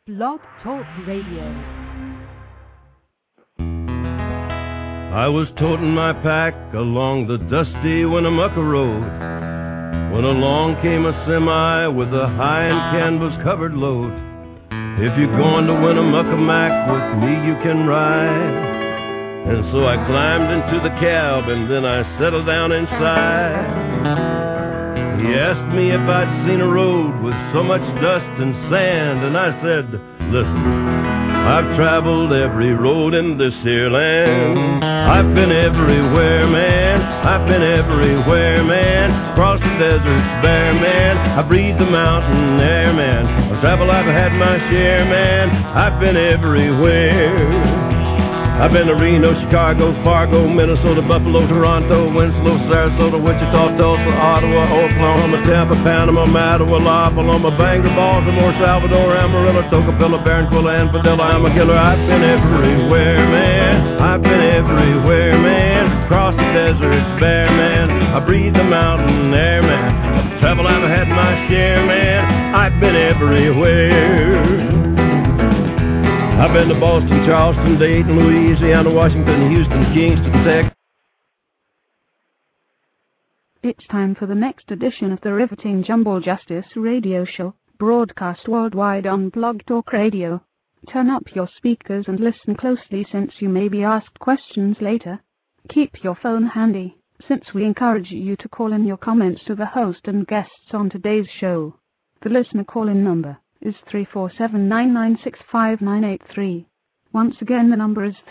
Blog Talk Radio. I was toting my pack along the dusty Winnemucca Road when along came a semi with a high and canvas-covered load. If you're going to Winnemucca Mac with me, you can ride. And so I climbed into the cab and then I settled down inside. He asked me if I'd seen a road with so much dust and sand, and I said, listen, I've traveled every road in this here land. I've been everywhere, man. I've been everywhere, man. Across the deserts bare, man. I breathe the mountain air, man. Of travel I've had my share, man. I've been everywhere. I've been to Reno, Chicago, Fargo, Minnesota, Buffalo, Toronto, Winslow, Sarasota, Wichita, Tulsa, Ottawa, Oklahoma, Tampa, Panama, Mattawa, La Paloma, Bangor, Baltimore, Salvador, Amarillo, Tocopilla, Barranquilla, and Padilla. I'm a killer. I've been everywhere, man. I've been everywhere, man. Across the deserts bare, man. I breathe the mountain air, man. Travel I've had my share, man. I've been everywhere. I've been to Boston, Charleston, Dayton, Louisiana, Washington, Houston, Kingston, Texas. It's time for the next edition of the riveting Jumble Justice radio show, broadcast worldwide on Blog Talk Radio. Turn up your speakers and listen closely since you may be asked questions later. Keep your phone handy, since we encourage you to call in your comments to the host and guests on today's show. The listener call-in number is 347-996-5983. Once again, the number is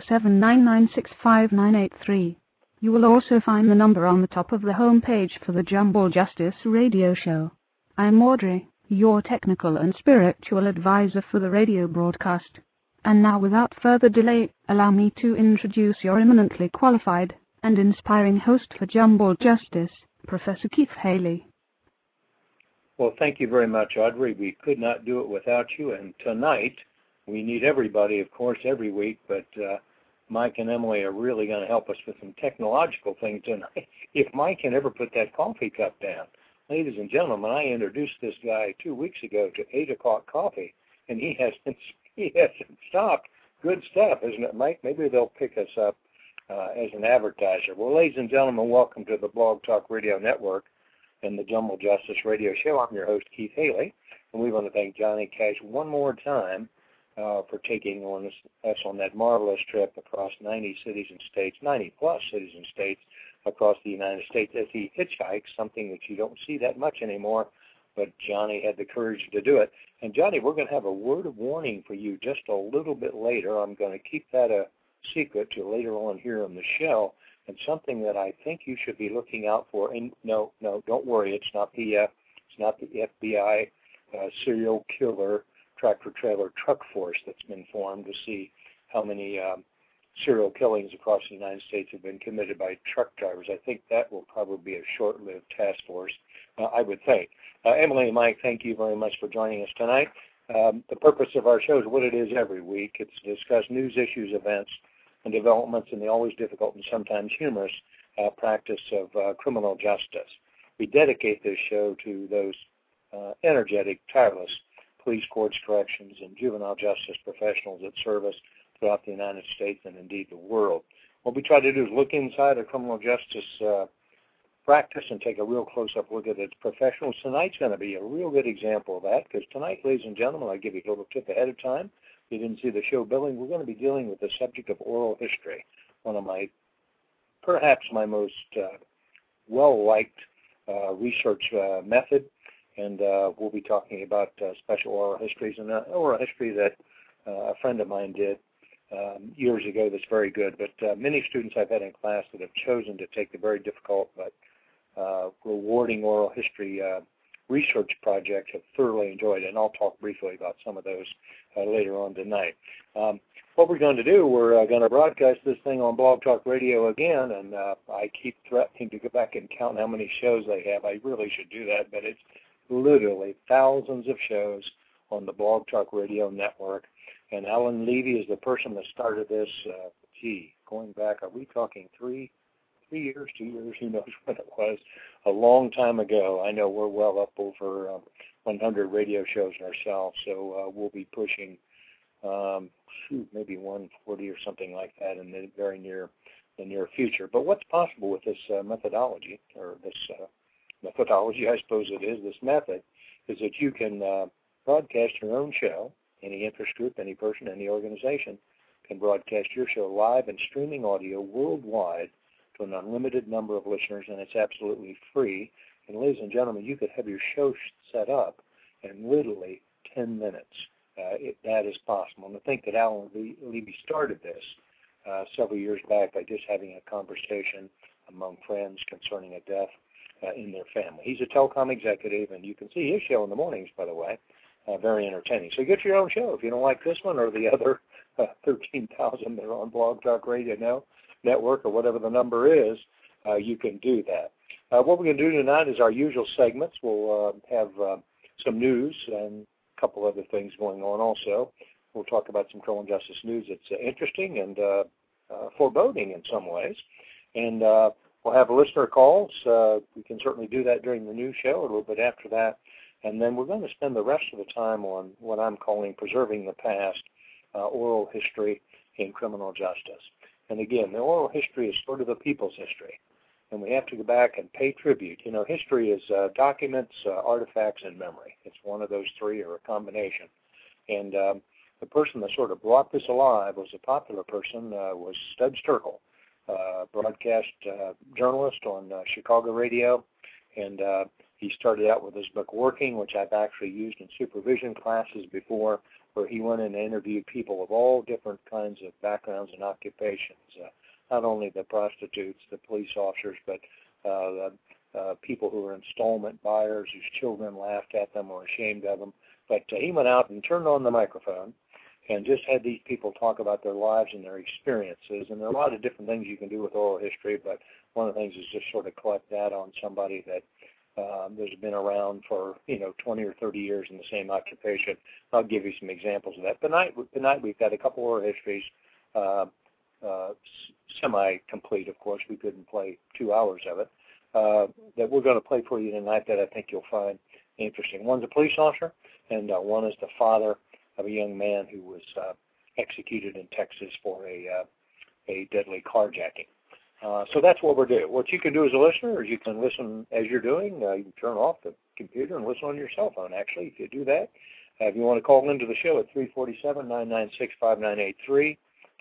347-996-5983. You will also find the number on the top of the home page for the Jumble Justice radio show. I'm Audrey, your technical and spiritual advisor for the radio broadcast. And now, without further delay, allow me to introduce your eminently qualified and inspiring host for Jumble Justice, Professor Keith Haley. Well, thank you very much, Audrey. We could not do it without you. And tonight, we need everybody, of course, every week. But Mike and Emily are really going to help us with some technological things tonight. If Mike can ever put that coffee cup down. Ladies and gentlemen, I introduced this guy 2 weeks ago to 8 o'clock coffee, and he hasn't stopped. Good stuff, isn't it, Mike? Maybe they'll pick us up as an advertiser. Well, ladies and gentlemen, welcome to the Blog Talk Radio Network and the Jumble Justice Radio Show. I'm your host, Keith Haley, and we want to thank Johnny Cash one more time for taking us on that marvelous trip across 90 cities and states, 90-plus cities and states across the United States as he hitchhikes, something that you don't see that much anymore, but Johnny had the courage to do it. And, Johnny, we're going to have a word of warning for you just a little bit later. I'm going to keep that a secret till later on here on the show. And something that I think you should be looking out for. And no, don't worry. It's not the FBI serial killer tractor-trailer truck force that's been formed to see how many serial killings across the United States have been committed by truck drivers. I think that will probably be a short-lived task force, I would think. Emily and Mike, thank you very much for joining us tonight. The purpose of our show is what it is every week. It's to discuss news, issues, events, and developments in the always difficult and sometimes humorous practice of criminal justice. We dedicate this show to those energetic, tireless police, courts, corrections, and juvenile justice professionals that serve us throughout the United States and indeed the world. What we try to do is look inside a criminal justice practice and take a real close-up look at its professionals. Tonight's going to be a real good example of that because tonight, ladies and gentlemen, I'll give you a little tip ahead of time. If you didn't see the show billing, we're going to be dealing with the subject of oral history, one of perhaps my most well-liked research method, and we'll be talking about special oral histories, and an oral history that a friend of mine did years ago that's very good, but many students I've had in class that have chosen to take the very difficult but rewarding oral history research project have thoroughly enjoyed it, and I'll talk briefly about some of those later on tonight. What we're going to do, we're going to broadcast this thing on Blog Talk Radio again, and I keep threatening to go back and count how many shows they have. I really should do that, but it's literally thousands of shows on the Blog Talk Radio Network, and Alan Levy is the person that started this, going back, are we talking 3 years, 2 years, who knows when it was, a long time ago. I know we're well up over 100 radio shows ourselves. So we'll be pushing maybe 140 or something like that in the very near future. But what's possible with this methodology, or this methodology, I suppose it is, this method, is that you can broadcast your own show. Any interest group, any person, any organization can broadcast your show live and streaming audio worldwide to an unlimited number of listeners, and it's absolutely free. And ladies and gentlemen, you could have your show set up in literally 10 minutes. That is possible. And to think that Alan Levy started this several years back by just having a conversation among friends concerning a death in their family. He's a telecom executive, and you can see his show in the mornings, by the way. Very entertaining. So get your own show. If you don't like this one or the other 13,000 that are on Blog Talk Radio Network or whatever the number is, you can do that. What we're going to do tonight is our usual segments. We'll have some news and a couple other things going on also. We'll talk about some criminal justice news that's interesting and foreboding in some ways. And we'll have listener calls. We can certainly do that during the news show, a little bit after that. And then we're going to spend the rest of the time on what I'm calling preserving the past, oral history in criminal justice. And again, the oral history is sort of a people's history. And we have to go back and pay tribute. You know, history is documents, artifacts, and memory. It's one of those three or a combination. And the person that sort of brought this alive was a popular person, was Studs Terkel, broadcast journalist on Chicago radio. And he started out with his book Working, which I've actually used in supervision classes before, where he went in and interviewed people of all different kinds of backgrounds and occupations, not only the prostitutes, the police officers, but people who were installment buyers whose children laughed at them or ashamed of them. But he went out and turned on the microphone and just had these people talk about their lives and their experiences. And there are a lot of different things you can do with oral history, but one of the things is just sort of collect that on somebody that there's been around for 20 or 30 years in the same occupation. I'll give you some examples of that. Tonight we've got a couple oral histories, semi-complete, of course. We couldn't play 2 hours of it, that we're going to play for you tonight that I think you'll find interesting. One's a police officer, and one is the father of a young man who was executed in Texas for a deadly carjacking. So that's what we're doing. What you can do as a listener is you can listen as you're doing. You can turn off the computer and listen on your cell phone, actually, if you do that. If you want to call into the show at 347-996-5983,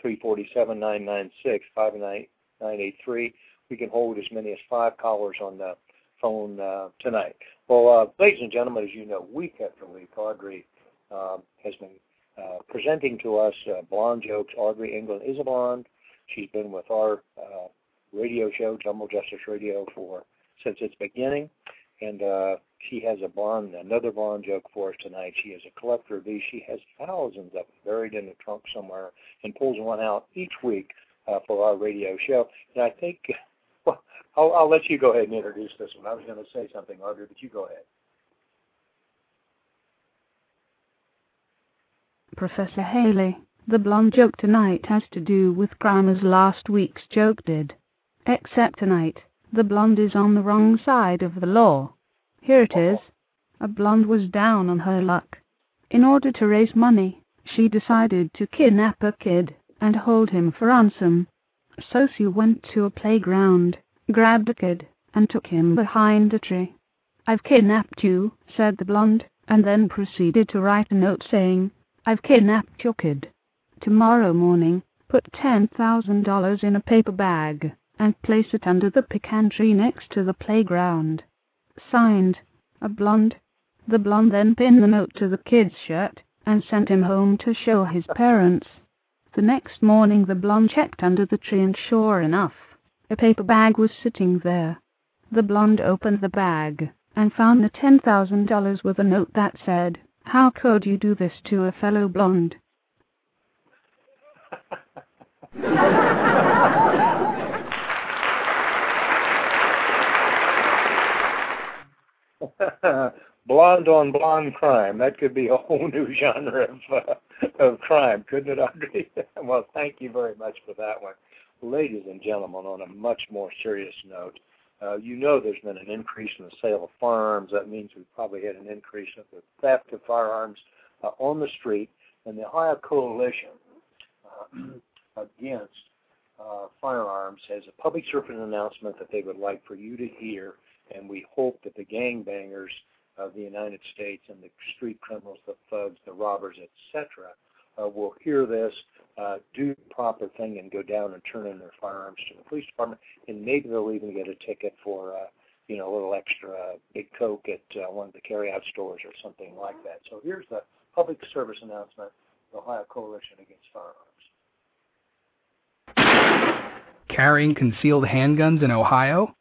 347-996-5983, we can hold as many as 5 callers on the phone tonight. Well, ladies and gentlemen, as you know, week after week, Audrey has been presenting to us blonde jokes. Audrey England is a blonde. She's been with our radio show, Jumbo Justice Radio, since its beginning, and she has another blonde joke for us tonight. She is a collector of these. She has thousands of them buried in the trunk somewhere and pulls one out each week for our radio show. And I think, well, I'll let you go ahead and introduce this one. I was going to say something, Audrey, but you go ahead. Professor Haley, the blonde joke tonight has to do with crime as last week's joke did. Except tonight, the blonde is on the wrong side of the law. Here it is. A blonde was down on her luck. In order to raise money, she decided to kidnap a kid and hold him for ransom. So she went to a playground, grabbed a kid, and took him behind a tree. "I've kidnapped you," said the blonde, and then proceeded to write a note saying, "I've kidnapped your kid. Tomorrow morning, put $10,000 in a paper bag and place it under the pecan tree next to the playground. Signed, a blonde." The blonde then pinned the note to the kid's shirt and sent him home to show his parents. The next morning the blonde checked under the tree, and sure enough, a paper bag was sitting there. The blonde opened the bag and found the $10,000 with a note that said, "How could you do this to a fellow blonde?" Blonde on blonde crime. That could be a whole new genre of crime, couldn't it, Audrey? Well, thank you very much for that one. Ladies and gentlemen, on a much more serious note, You know there's been an increase in the sale of firearms. That means we've probably had an increase of the theft of firearms on the street. And the Ohio Coalition against firearms has a public service announcement that they would like for you to hear, and we hope that the gangbangers of the United States and the street criminals, the thugs, the robbers, etc., will hear this, do the proper thing, and go down and turn in their firearms to the police department, and maybe they'll even get a ticket for a little extra Big Coke at one of the carry-out stores or something like that. So here's the public service announcement, the Ohio Coalition Against Firearms. Carrying concealed handguns in Ohio?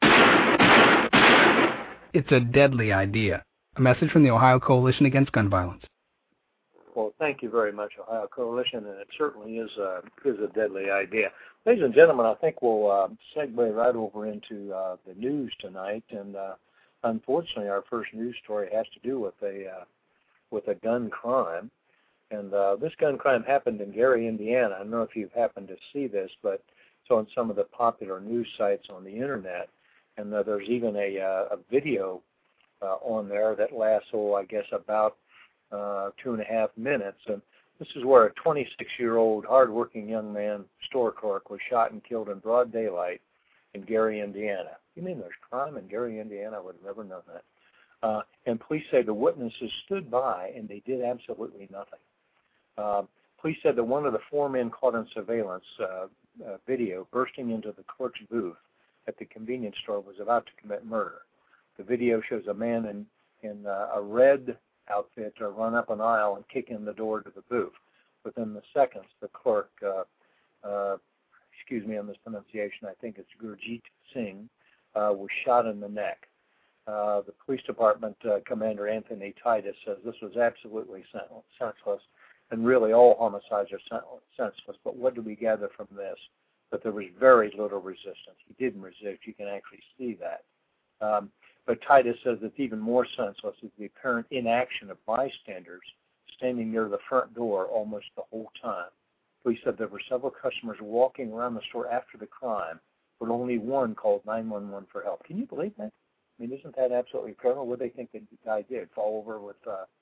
It's a deadly idea. A message from the Ohio Coalition Against Gun Violence. Well, thank you very much, Ohio Coalition, and it certainly is a deadly idea. Ladies and gentlemen, I think we'll segue right over into the news tonight, and unfortunately, our first news story has to do with a gun crime, and this gun crime happened in Gary, Indiana. I don't know if you've happened to see this, but it's on some of the popular news sites on the internet, and there's even a video on there that lasts, I guess, about 2.5 minutes, and this is where a 26-year-old hard-working young man, store clerk, was shot and killed in broad daylight in Gary, Indiana. You mean there's crime in Gary, Indiana? I would have never known that. And police say the witnesses stood by and they did absolutely nothing. Police said that one of the 4 men caught on surveillance video bursting into the clerk's booth at the convenience store was about to commit murder. The video shows a man in a red outfit run up an aisle and kick in the door to the booth. Within the seconds, the clerk, excuse me on this pronunciation, I think it's Gurjeet Singh, was shot in the neck. The police department commander, Anthony Titus, says this was absolutely senseless, and really all homicides are senseless. But what do we gather from this? That there was very little resistance. He didn't resist. You can actually see that. But Titus says it's even more senseless is the apparent inaction of bystanders standing near the front door almost the whole time. Police said there were several customers walking around the store after the crime, but only one called 911 for help. Can you believe that? I mean, isn't that absolutely incredible? What do they think that the guy did? Fall over with,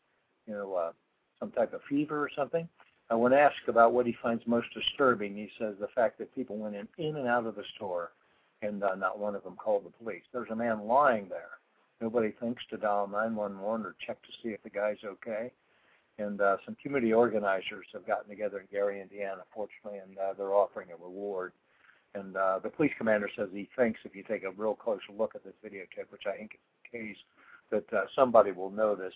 some type of fever or something? When asked about what he finds most disturbing, he says the fact that people went in and out of the store and not one of them called the police. There's a man lying there. Nobody thinks to dial 911 or check to see if the guy's okay. And some community organizers have gotten together in Gary, Indiana, fortunately, and they're offering a reward. And the police commander says he thinks if you take a real close look at this videotape, which I think is the case, that somebody will know this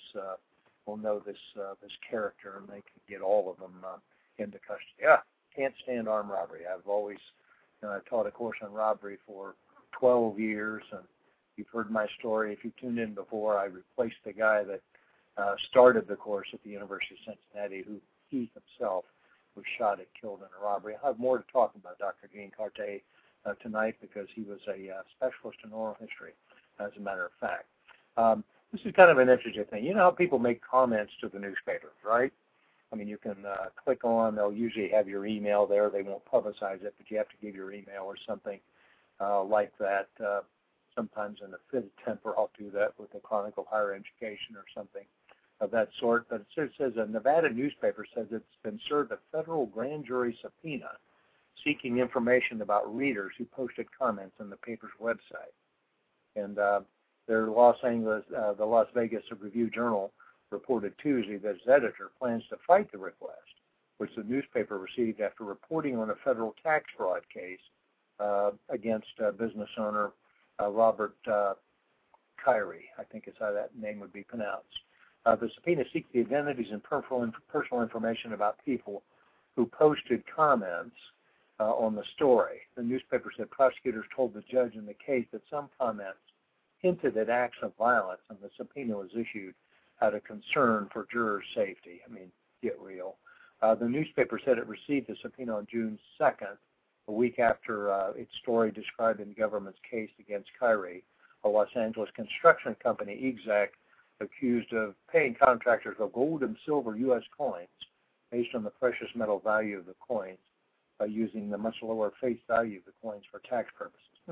character, and they can get all of them into custody. Yeah, can't stand armed robbery. I've always taught a course on robbery for 12 years, and you've heard my story. If you tuned in before, I replaced the guy that started the course at the University of Cincinnati, who he himself was shot and killed in a robbery. I have more to talk about Dr. Dean Carte tonight because he was a specialist in oral history, as a matter of fact. This is kind of an interesting thing. You know how people make comments to the newspapers, right? I mean, you can click on, they'll usually have your email there. They won't publicize it, but you have to give your email or something like that. Sometimes in a fit of temper, I'll do that with the Chronicle of Higher Education or something of that sort. But it says a Nevada newspaper says it's been served a federal grand jury subpoena seeking information about readers who posted comments on the paper's website. And the Las Vegas Review-Journal reported Tuesday that its editor plans to fight the request, which the newspaper received after reporting on a federal tax fraud case against business owner Robert Kyrie, I think is how that name would be pronounced. The subpoena seeks the identities and personal information about people who posted comments on the story. The newspaper said prosecutors told the judge in the case that some comments hinted at acts of violence, and the subpoena was issued out of concern for jurors' safety. I mean, get real. The newspaper said it received the subpoena on June 2nd, a week after its story describing the government's case against Kyrie, a Los Angeles construction company, EXAC, accused of paying contractors of gold and silver U.S. coins based on the precious metal value of the coins by using the much lower face value of the coins for tax purposes.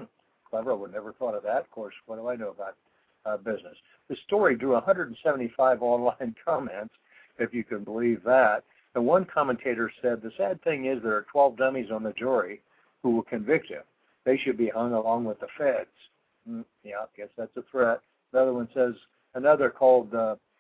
clever. I would never thought of that. Of course, what do I know about business? The story drew 175 online comments, if you can believe that. And one commentator said, the sad thing is there are 12 dummies on the jury who will convict him. They should be hung along with the feds. Yeah, I guess that's a threat. Another one says, another called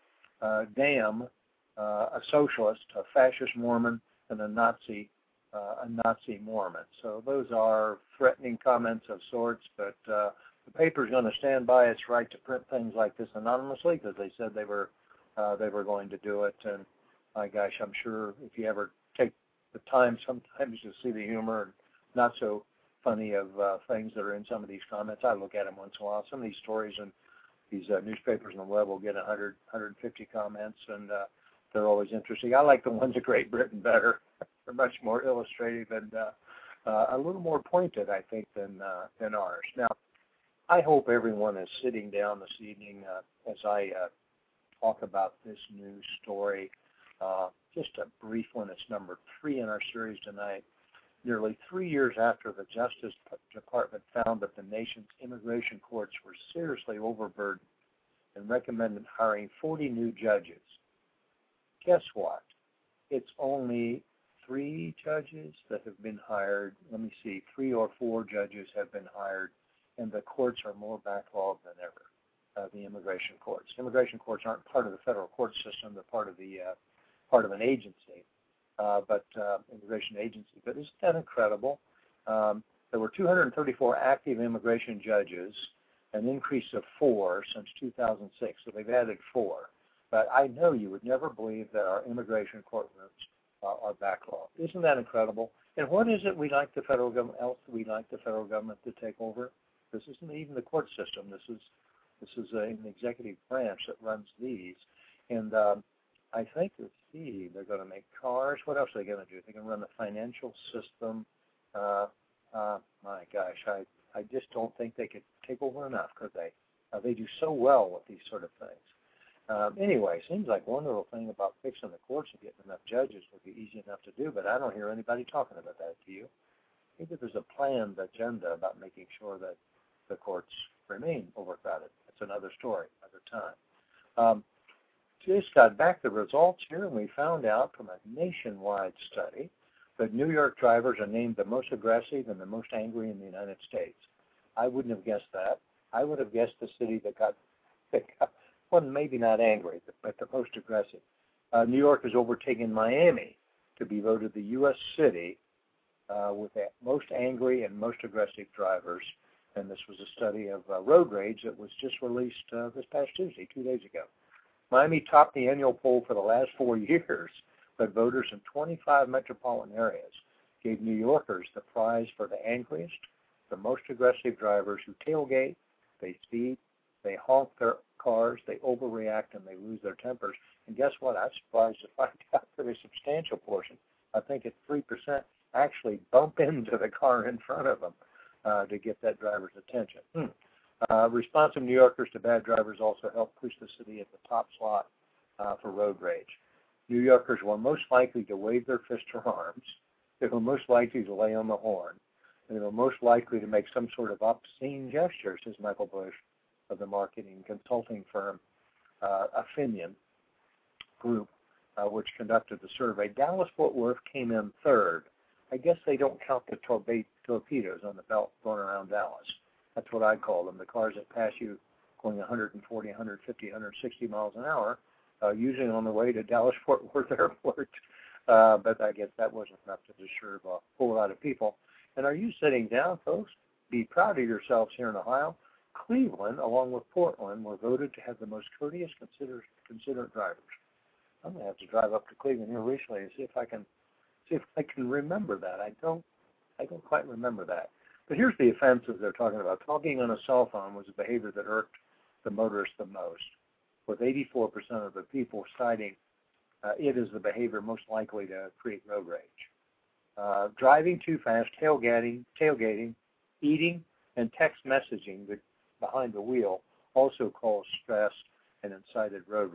Dam, a socialist, a fascist Mormon, and a Nazi Mormon. So those are threatening comments of sorts, but the paper's going to stand by its right to print things like this anonymously because they said they were going to do it. And my gosh, I'm sure if you ever take the time sometimes to see the humor and not so funny of things that are in some of these comments, I look at them once in a while. Some of these stories and these newspapers on the web will get 100, 150 comments, and they're always interesting. I like the ones of Great Britain better. They're much more illustrative and a little more pointed, I think, than ours. Now, I hope everyone is sitting down this evening as I talk about this news story. Just a brief one. It's number 3 in our series tonight. Nearly 3 years after the Justice Department found that the nation's immigration courts were seriously overburdened and recommended hiring 40 new judges, guess what? It's only 3 judges that have been hired. Let me see, 3 or 4 judges have been hired, and the courts are more backlogged than ever. The immigration courts. Immigration courts aren't part of the federal court system; they're part of an agency, immigration agency. But isn't that incredible? There were 234 active immigration judges, an increase of 4 since 2006. So they've added 4. But I know you would never believe that our immigration courtrooms are backlogged. Isn't that incredible? And what is it we like the federal government? Else we like the federal government to take over? This isn't even the court system. This is an executive branch that runs these. And I think, let's see, they're going to make cars. What else are they going to do? They're going to run the financial system. My gosh, I just don't think they could take over enough, could they? They do so well with these sort of things. Anyway, seems like one little thing about fixing the courts and getting enough judges would be easy enough to do, but I don't hear anybody talking about that, do you? Maybe there's a planned agenda about making sure that the courts remain overcrowded. That's another story, another time. Just got back the results here, and we found out from a nationwide study that New York drivers are named the most aggressive and the most angry in the United States. I wouldn't have guessed that. I would have guessed the city that got well, maybe not angry, but the most aggressive. New York has overtaken Miami to be voted the U.S. city with the most angry and most aggressive drivers. And this was a study of road rage that was just released this past Tuesday, 2 days ago. Miami topped the annual poll for the last 4 years, but voters in 25 metropolitan areas gave New Yorkers the prize for the angriest, the most aggressive drivers who tailgate, they speed, they honk their cars, they overreact, and they lose their tempers. And guess what? I was surprised to find out that a substantial portion, I think it's 3%, actually bump into the car in front of them to get that driver's attention. Responsive New Yorkers to bad drivers also helped push the city at the top slot for road rage. New Yorkers were most likely to wave their fist or arms. They were most likely to lay on the horn. And they were most likely to make some sort of obscene gesture, says Michael Bush of the marketing consulting firm Affinion Group, which conducted the survey. Dallas-Fort Worth came in third. I guess they don't count the torpedoes on the belt going around Dallas. That's what I call them, the cars that pass you going 140, 150, 160 miles an hour, usually on the way to Dallas-Fort Worth Airport. But I guess that wasn't enough to disturb a whole lot of people. And are you sitting down, folks? Be proud of yourselves here in Ohio. Cleveland, along with Portland, were voted to have the most courteous, considerate drivers. I'm going to have to drive up to Cleveland here recently and see if I can remember that. I don't quite remember that. But here's the offenses they're talking about. Talking on a cell phone was a behavior that irked the motorists the most, with 84% of the people citing it as the behavior most likely to create road rage. Driving too fast, tailgating, eating, and text messaging behind the wheel also caused stress and incited road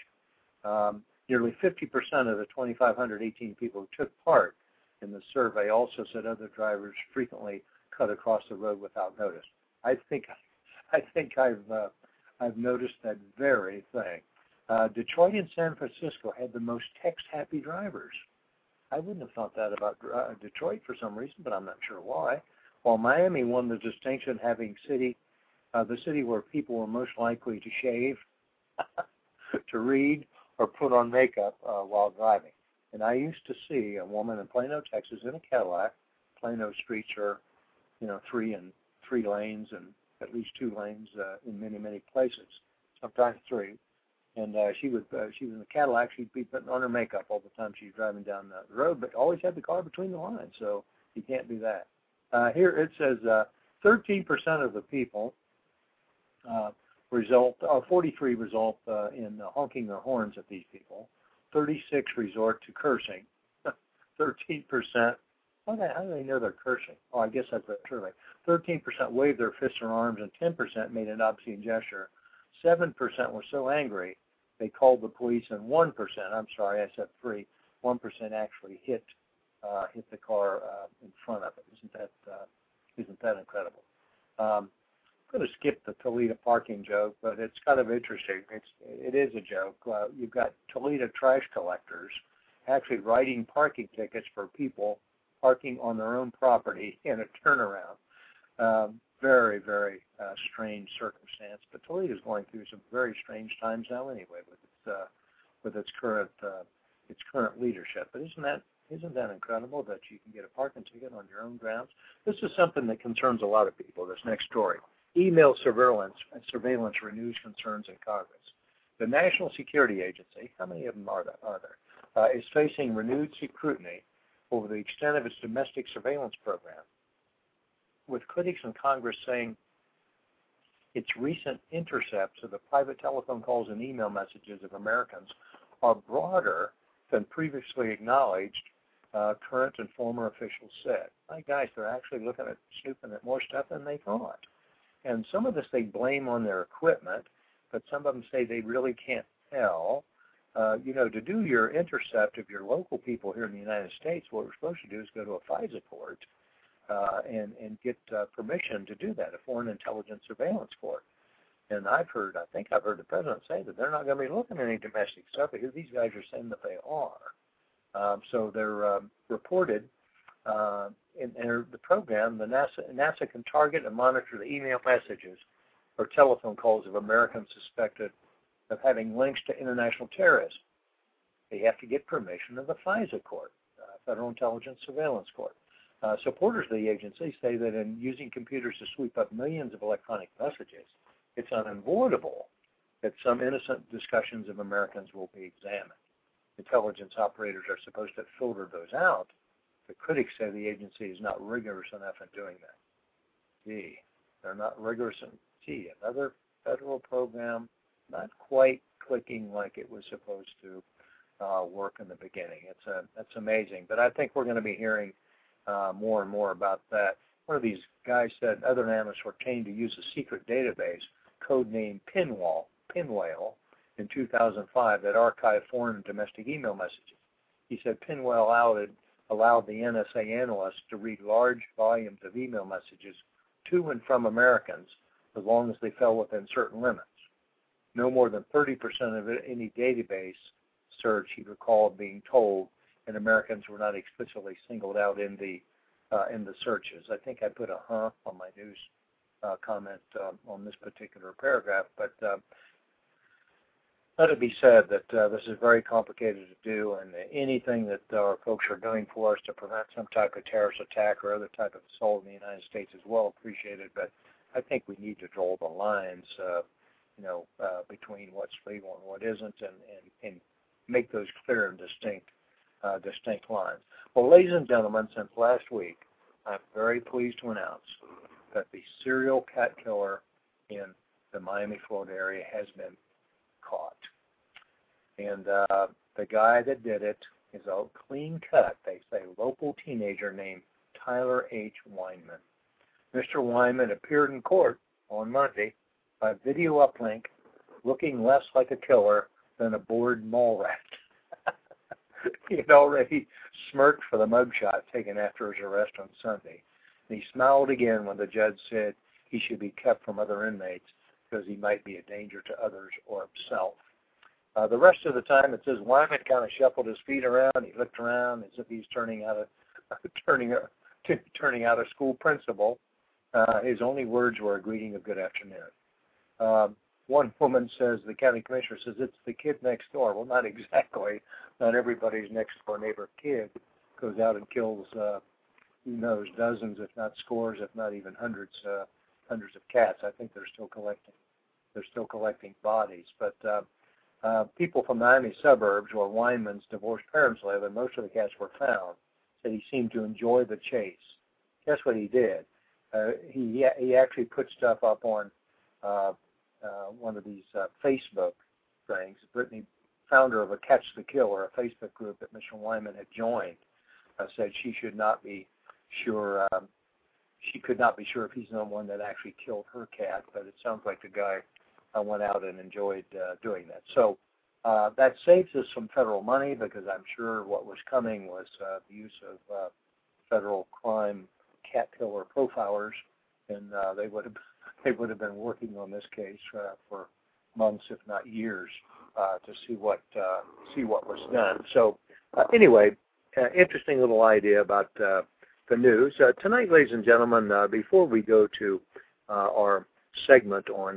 rage. Nearly 50% of the 2,518 people who took part in the survey also said other drivers frequently cut across the road without notice. I think I've noticed that very thing. Detroit and San Francisco had the most text-happy drivers. I wouldn't have thought that about Detroit for some reason, but I'm not sure why. While Miami won the distinction having the city where people were most likely to shave, to read, or put on makeup while driving. And I used to see a woman in Plano, Texas, in a Cadillac. Plano streets are, 3 lanes and at least 2 lanes in many, many places, sometimes 3. And she was in a Cadillac. She'd be putting on her makeup all the time she's driving down the road, but always had the car between the lines, so you can't do that. Here it says 13% of the people 43 result in honking their horns at these people. 36 resort to cursing. 13%. How do they know they're cursing? Oh, I guess that's true. 13% waved their fists or arms, and 10% made an obscene gesture. 7% were so angry they called the police, and 1%, I'm sorry, I said 3, 1% actually hit the car in front of it. Isn't that incredible? I'm going to skip the Toledo parking joke, but it's kind of interesting. It is a joke. You've got Toledo trash collectors actually writing parking tickets for people parking on their own property in a turnaround. Very, very strange circumstance. But Toledo is going through some very strange times now, anyway, with its current leadership. But isn't that incredible that you can get a parking ticket on your own grounds? This is something that concerns a lot of people. This next story: email surveillance renews concerns in Congress. The National Security Agency, how many of them are there, is facing renewed scrutiny over the extent of its domestic surveillance program, with critics in Congress saying its recent intercepts of the private telephone calls and email messages of Americans are broader than previously acknowledged, current and former officials said. My guys, they're actually snooping at more stuff than they thought. And some of this they blame on their equipment, but some of them say they really can't tell. To do your intercept of your local people here in the United States, what we're supposed to do is go to a FISA court and get permission to do that, a Foreign Intelligence Surveillance Court. And I think I've heard the president say that they're not going to be looking at any domestic stuff. Here, these guys are saying that they are. So they're reported in the program. The NASA can target and monitor the email messages or telephone calls of Americans suspected of having links to international terrorism. They have to get permission of the FISA court, Federal Intelligence Surveillance Court. Supporters of the agency say that in using computers to sweep up millions of electronic messages, it's unavoidable that some innocent discussions of Americans will be examined. Intelligence operators are supposed to filter those out, but critics say the agency is not rigorous enough in doing that. They're not rigorous. Another federal program not quite clicking like it was supposed to work in the beginning. That's amazing. But I think we're going to be hearing more and more about that. One of these guys said other analysts were trained to use a secret database, codenamed Pinwhale, in 2005 that archived foreign and domestic email messages. He said Pinwhale allowed the NSA analysts to read large volumes of email messages to and from Americans as long as they fell within certain limits. No more than 30% of any database search, he recalled being told, and Americans were not explicitly singled out in the searches. I think I put a on my news comment on this particular paragraph, but let it be said that this is very complicated to do, and anything that our folks are doing for us to prevent some type of terrorist attack or other type of assault in the United States is well appreciated, but I think we need to draw the lines between what's legal and what isn't, and make those clear and distinct lines. Well, ladies and gentlemen, since last week, I'm very pleased to announce that the serial cat killer in the Miami, Florida area has been caught. And the guy that did it is a clean-cut, they say, local teenager named Tyler H. Weinman. Mr. Weinman appeared in court on Monday by video uplink, looking less like a killer than a bored mall rat. He had already smirked for the mugshot taken after his arrest on Sunday. And he smiled again when the judge said he should be kept from other inmates because he might be a danger to others or himself. The rest of the time, it says Wyman kind of shuffled his feet around. He looked around as if he's turning out a school principal. His only words were a greeting of good afternoon. One woman says, the county commissioner says, it's the kid next door. Well, not exactly. Not everybody's next door neighbor kid goes out and kills, who knows, dozens, if not scores, if not even hundreds of cats. I think they're still collecting bodies. But people from Miami suburbs where Wyman's divorced parents live, and most of the cats were found, said he seemed to enjoy the chase. Guess what he did? He actually put stuff up on one of these Facebook things. Brittany, founder of a Catch the Killer, a Facebook group that Mr. Wyman had joined, said she should not be sure. She could not be sure if he's the one that actually killed her cat, but it sounds like the guy went out and enjoyed doing that. So that saves us some federal money because I'm sure what was coming was the use of federal crime cat killer profilers, and they would have been working on this case for months, if not years, to see what was done. So anyway, interesting little idea about the news tonight, ladies and gentlemen. Before we go to our segment on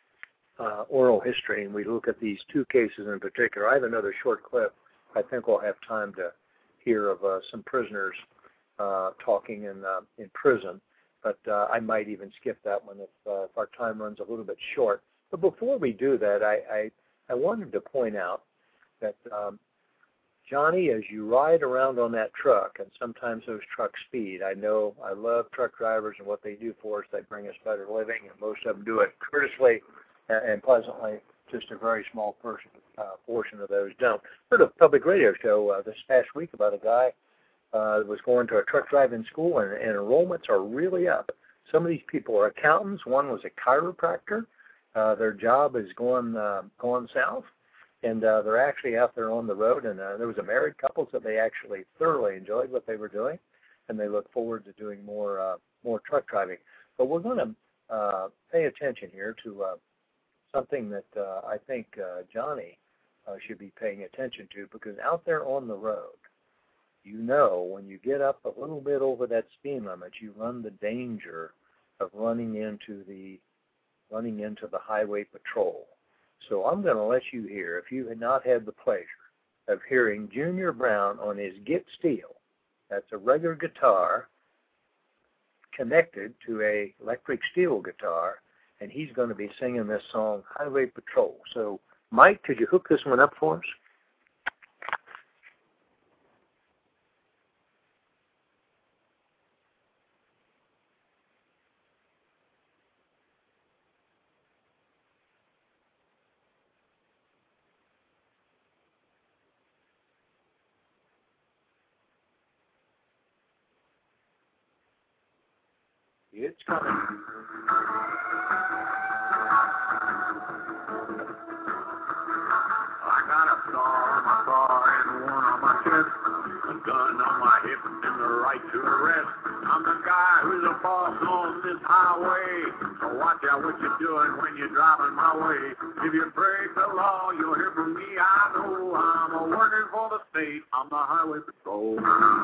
oral history, and we look at these two cases in particular, I have another short clip. I think we'll have time to hear of some prisoners talking in prison, but I might even skip that one if our time runs a little bit short. But before we do that, I wanted to point out that Johnny, as you ride around on that truck, and sometimes those trucks speed, I know I love truck drivers and what they do for us. They bring us better living, and most of them do it courteously and pleasantly. Just a very small portion of those don't. Heard a public radio show this past week about a guy that was going to a truck driving school, and enrollments are really up. Some of these people are accountants. One was a chiropractor. Their job is going south, and they're actually out there on the road. And there was a married couple, so they actually thoroughly enjoyed what they were doing, and they look forward to doing more truck driving. But we're going to pay attention here to something that I think Johnny should be paying attention to, because out there on the road, you know, when you get up a little bit over that speed limit, you run the danger of running into the highway patrol. So I'm going to let you hear, if you had not had the pleasure of hearing Junior Brown on his Get Steel, that's a regular guitar connected to a electric steel guitar, and he's going to be singing this song, Highway Patrol. So, Mike, could you hook this one up for us? It's coming. I got a scar on my car and one on my chest, a gun on my hip and the right to arrest. I'm the guy who's the boss on this highway, so watch out what you're doing when you're driving my way. If you break the law, you'll hear from me. I know I'm a working for the state. I'm the highway patrol.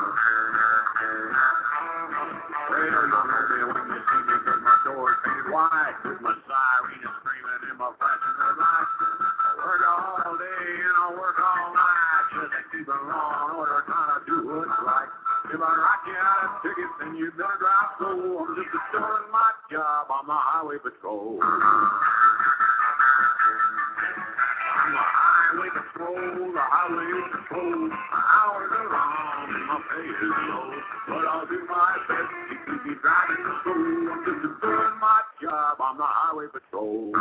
Well, you'll know me when you see me, 'cause my door's painted white, my siren is screaming and my flashing red lights. I work all day and I work all night, just to keep a law and order, trying to do what's right. If I write you out a ticket, then you better drive slow. I'm just doing my job on the highway patrol. I'm the highway patrol, the highway patrol. My hours are long and my pay is low, but I'll do my best to keep you driving slow. I'm just doing my job on the highway patrol.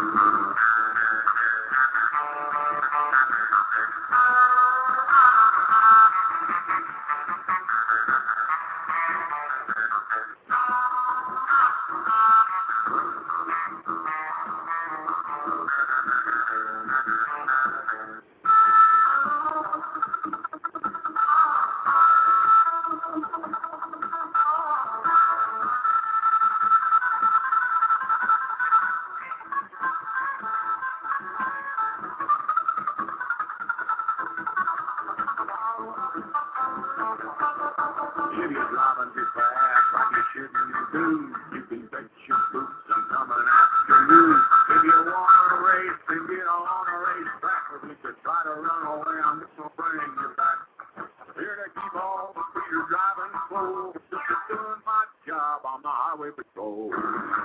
If you're driving too fast like you shouldn't do, you can bet your boots I'm coming after you. If you want to race, then get on a race track. If you could try to run away, I'm just going to bring you back. Here to keep all the speeders driving slow, just doing my job on the highway patrol.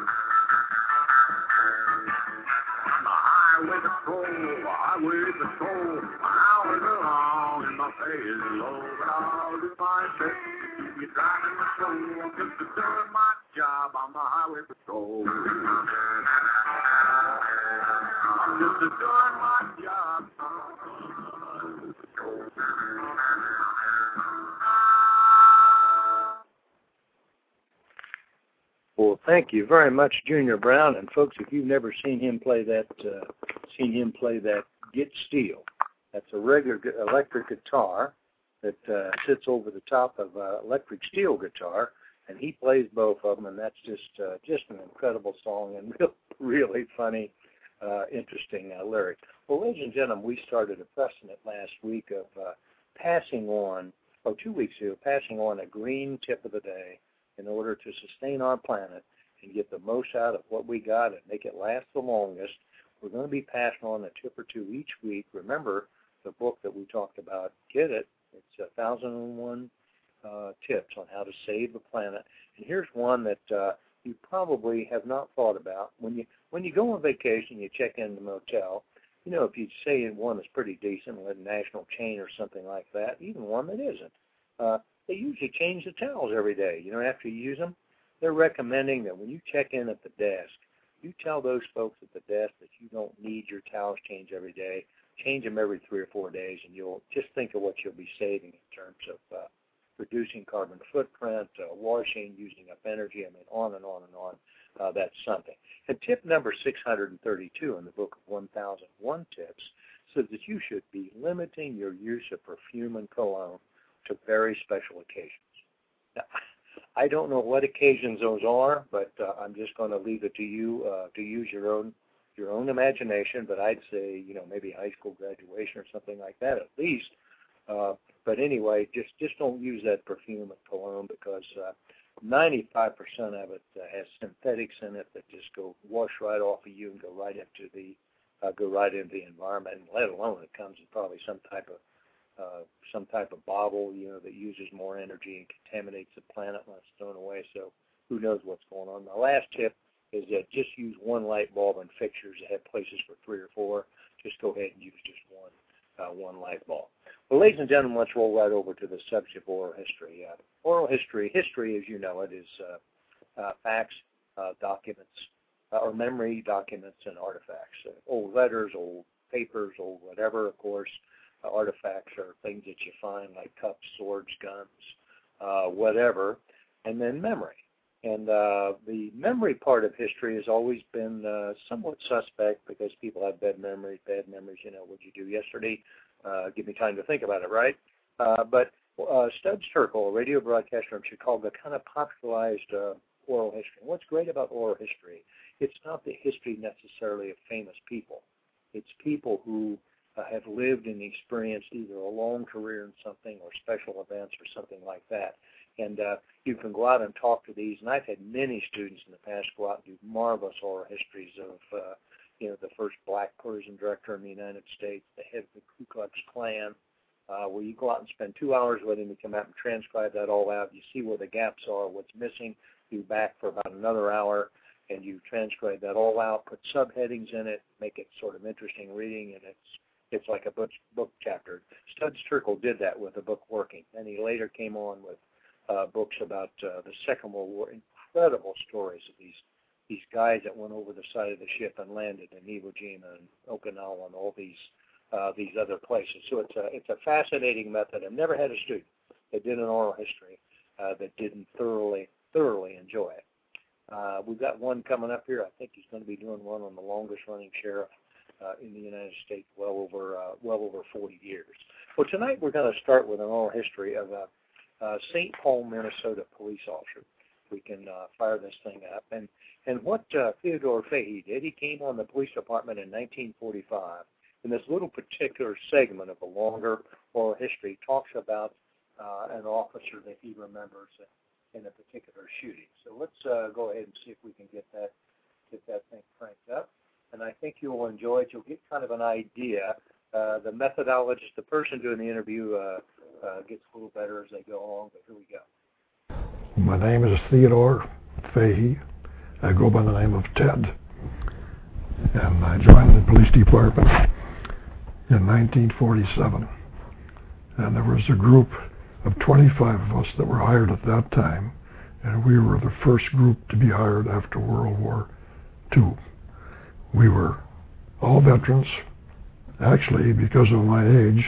Highway patrol, hours are long and my pay is low, but I'll do my best to keep you driving slow, just doing my job on the highway patrol. I'm just doing my job on the highway patrol. Well, thank you very much, Junior Brown. And folks, if you've never seen him play that Get Steel, that's a regular electric guitar that sits over the top of electric steel guitar, and he plays both of them, and that's just an incredible song and really funny, interesting lyric. Well, ladies and gentlemen, we started a precedent last week of passing on a green tip of the day in order to sustain our planet and get the most out of what we got and make it last the longest. We're going to be passing on a tip or two each week. Remember the book that we talked about, Get It. It's 1001 tips on how to save the planet. And here's one that you probably have not thought about. When you go on vacation, you check in the motel. You know, if you say one is pretty decent, like a national chain or something like that, even one that isn't, they usually change the towels every day. You know, after you use them, they're recommending that when you check in at the desk, you tell those folks at the desk that you don't need your towels changed every day. Change them every 3 or 4 days, and you'll just think of what you'll be saving in terms of reducing carbon footprint, washing, using up energy, I mean, on and on and on. That's something. And tip number 632 in the book of 1001 Tips says that you should be limiting your use of perfume and cologne to very special occasions. Now, I don't know what occasions those are, but I'm just going to leave it to you to use your own imagination. But I'd say, you know, maybe high school graduation or something like that at least. But anyway, just don't use that perfume and cologne because 95% of it has synthetics in it that just go wash right off of you and go right into the environment. And let alone it comes in probably some type of bottle, you know, that uses more energy and contaminates the planet when it's thrown away. So who knows what's going on. My last tip is that just use one light bulb in fixtures that have places for 3 or 4. Just go ahead and use just one light bulb. Well, ladies and gentlemen, let's roll right over to the subject of oral history. Oral history, as you know it, is facts, documents, or memory documents and artifacts. Old letters, old papers, old whatever, of course. Artifacts are things that you find like cups, swords, guns, whatever, and then memory. And the memory part of history has always been somewhat suspect because people have bad memories, you know, what'd you do yesterday? Give me time to think about it, right? But Studs Terkel, a radio broadcaster in Chicago, kind of popularized oral history. And what's great about oral history, it's not the history necessarily of famous people. It's people who have lived and experienced either a long career in something or special events or something like that. And you can go out and talk to these. And I've had many students in the past go out and do marvelous oral histories of, you know, the first black prison director in the United States, the head of the Ku Klux Klan, where you go out and spend 2 hours with him, you come out and transcribe that all out. You see where the gaps are, what's missing. You back for about another hour, and you transcribe that all out, put subheadings in it, make it sort of interesting reading, and it's like a book chapter. Studs Terkel did that with the book Working, and he later came on with books about the Second World War. Incredible stories of these guys that went over the side of the ship and landed in Iwo Jima and Okinawa and all these other places. So it's a fascinating method. I've never had a student that did an oral history that didn't thoroughly enjoy it. We've got one coming up here. I think he's going to be doing one on the longest running sheriff in the United States, well over 40 years. Well, tonight we're going to start with an oral history of a St. Paul, Minnesota police officer. We can fire this thing up. And what Theodore Fahey did, he came on the police department in 1945. And this little particular segment of a longer oral history talks about an officer that he remembers in a particular shooting. So let's go ahead and see if we can get that thing cranked up. And I think you'll enjoy it. You'll get kind of an idea. The methodologist, the person doing the interview, gets a little better as they go along, but here we go. My name is Theodore Fahey. I go by the name of Ted. And I joined the police department in 1947. And there was a group of 25 of us that were hired at that time, and we were the first group to be hired after World War II. We were all veterans. Actually, because of my age,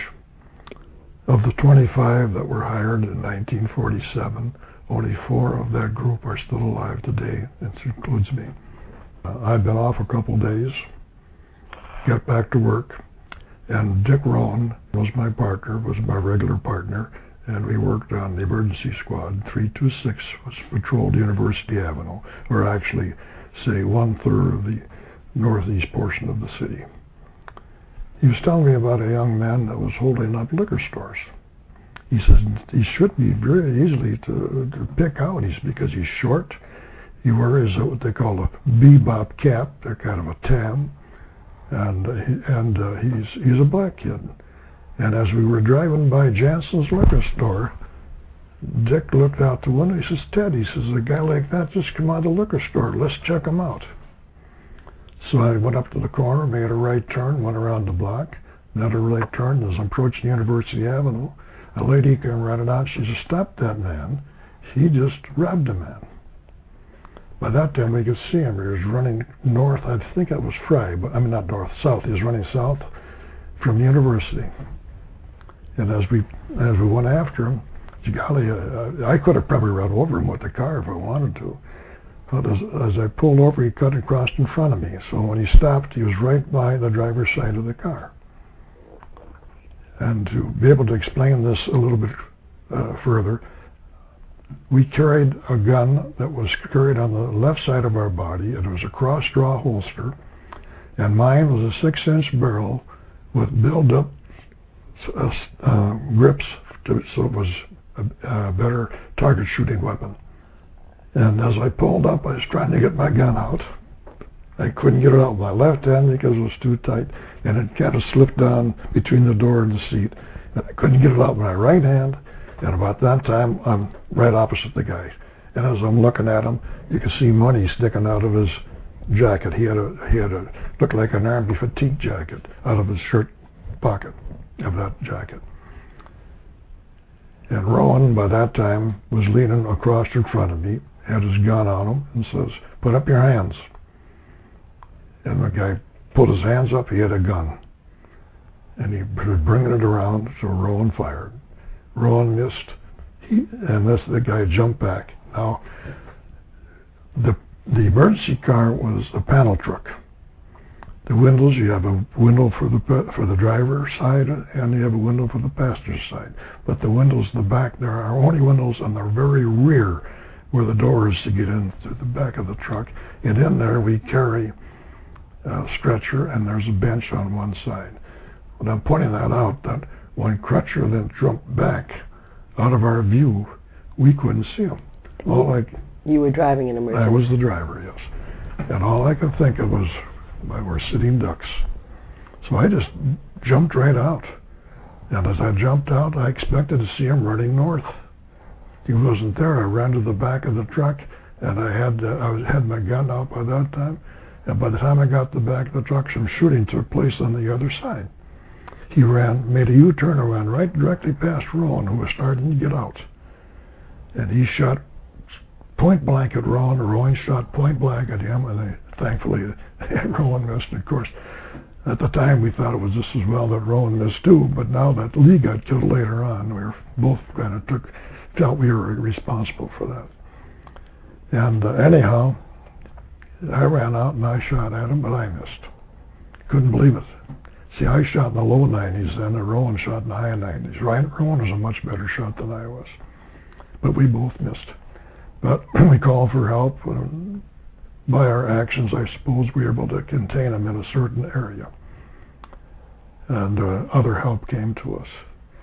of the 25 that were hired in 1947, only 4 of that group are still alive today. This includes me. I've been off a couple days, got back to work, and Dick Rowan was my partner, was my regular partner, and we worked on the emergency squad. 326 was patrolled University Avenue, or actually, say, 1/3 of the northeast portion of the city. He was telling me about a young man that was holding up liquor stores. He says he should be very easily to pick out. Because he's short. He wears what they call a bebop cap. They're kind of a tan, and he's a black kid. And as we were driving by Jansen's liquor store, Dick looked out the window. He says, "Ted," he says, "a guy like that just come out of the liquor store. Let's check him out." So I went up to the corner, made a right turn, went around the block, another right turn. As I'm approaching University Avenue, a lady came running out. She said, "Stop that man. He just robbed a man." By that time, we could see him. He was running north. I think it was Fry, but I mean not north, south. He was running south from the university. And as we went after him, golly, I could have probably run over him with the car if I wanted to. But as I pulled over, he cut across in front of me. So when he stopped, he was right by the driver's side of the car. And to be able to explain this a little bit further, we carried a gun that was carried on the left side of our body. It was a cross-draw holster, and mine was a 6-inch barrel with build-up grips, so it was a better target shooting weapon. And as I pulled up, I was trying to get my gun out. I couldn't get it out with my left hand because it was too tight, and it kind of slipped down between the door and the seat. And I couldn't get it out with my right hand, and about that time, I'm right opposite the guy. And as I'm looking at him, you can see money sticking out of his jacket. He had a looked like an Army fatigue jacket out of his shirt pocket of that jacket. And Rowan, by that time, was leaning across in front of me, had his gun on him, and says, "Put up your hands." And the guy put his hands up. He had a gun. And he was bringing it around, so Rowan fired. Rowan missed, and the guy jumped back. Now, the emergency car was a panel truck. The windows, you have a window for the driver's side, and you have a window for the passenger's side. But the windows in the back, there are only windows on the very rear where the door is to get in through the back of the truck. And in there we carry a stretcher, and there's a bench on one side. But I'm pointing that out, that when Crutcher then jumped back out of our view, we couldn't see him. You were driving an emergency? I was the driver, yes. And all I could think of was, we're sitting ducks. So I just jumped right out. And as I jumped out, I expected to see him running north. He wasn't there. I ran to the back of the truck, and I had my gun out by that time. And by the time I got to the back of the truck, some shooting took place on the other side. He made a U-turn and ran right directly past Rowan, who was starting to get out. And he shot point blank at Rowan. Rowan shot point blank at him, and thankfully Rowan missed. Of course, at the time we thought it was just as well that Rowan missed too, but now that Lee got killed later on, we were both kind of felt we were responsible for that. And anyhow, I ran out and I shot at him, but I missed. Couldn't believe it. See, I shot in the low 90s then, and Rowan shot in the high 90s. Rowan was a much better shot than I was. But we both missed. But we called for help. By our actions, I suppose we were able to contain him in a certain area. And other help came to us.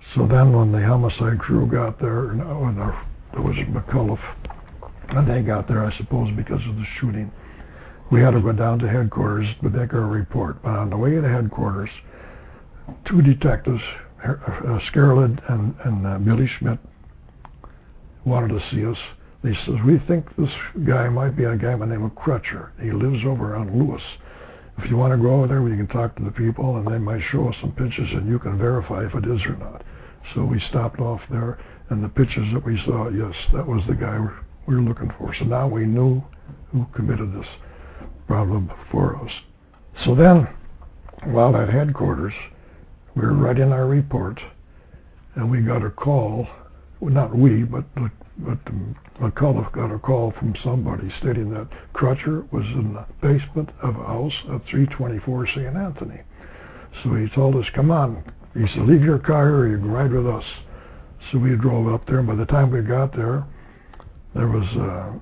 So then when the homicide crew got there, there was McCullough, and they got there, I suppose, because of the shooting, we had to go down to headquarters to make our report. But on the way to headquarters, two detectives, Scarlett and Billy Schmidt, wanted to see us. They says, we think this guy might be a guy by the name of Crutcher. He lives over on Lewis. If you want to go over there, we can talk to the people, and they might show us some pictures, and you can verify if it is or not. So we stopped off there, and the pictures that we saw, yes, that was the guy we were looking for. So now we knew who committed this problem for us. So then, while at headquarters, we were writing our report, and we got a call. Well, not we, but McCullough got a call from somebody stating that Crutcher was in the basement of a house at 324 St. Anthony. So he told us, come on. He said, leave your car here, you can ride with us. So we drove up there, and by the time we got there, there was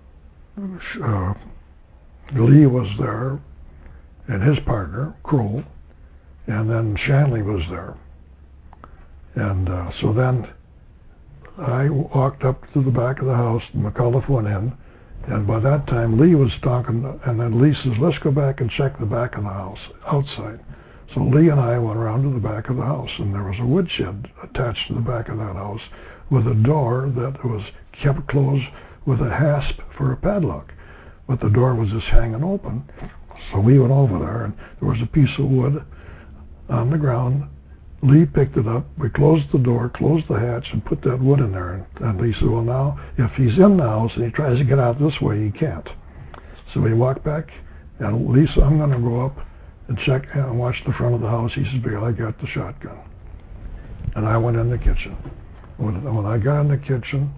Lee was there, and his partner, Kroll, and then Shanley was there. And so then I walked up to the back of the house, and McCullough went in, and by that time Lee was talking, and then Lee says, let's go back and check the back of the house, outside. So Lee and I went around to the back of the house, and there was a woodshed attached to the back of that house with a door that was kept closed with a hasp for a padlock. But the door was just hanging open. So we went over there, and there was a piece of wood on the ground. Lee picked it up. We closed the door, closed the hatch, and put that wood in there. And Lee said, well, now, if he's in the house and he tries to get out this way, he can't. So we walked back, and Lee said, I'm going to go up and check and watch the front of the house. He said, Bill, I got the shotgun. And I went in the kitchen. When I got in the kitchen,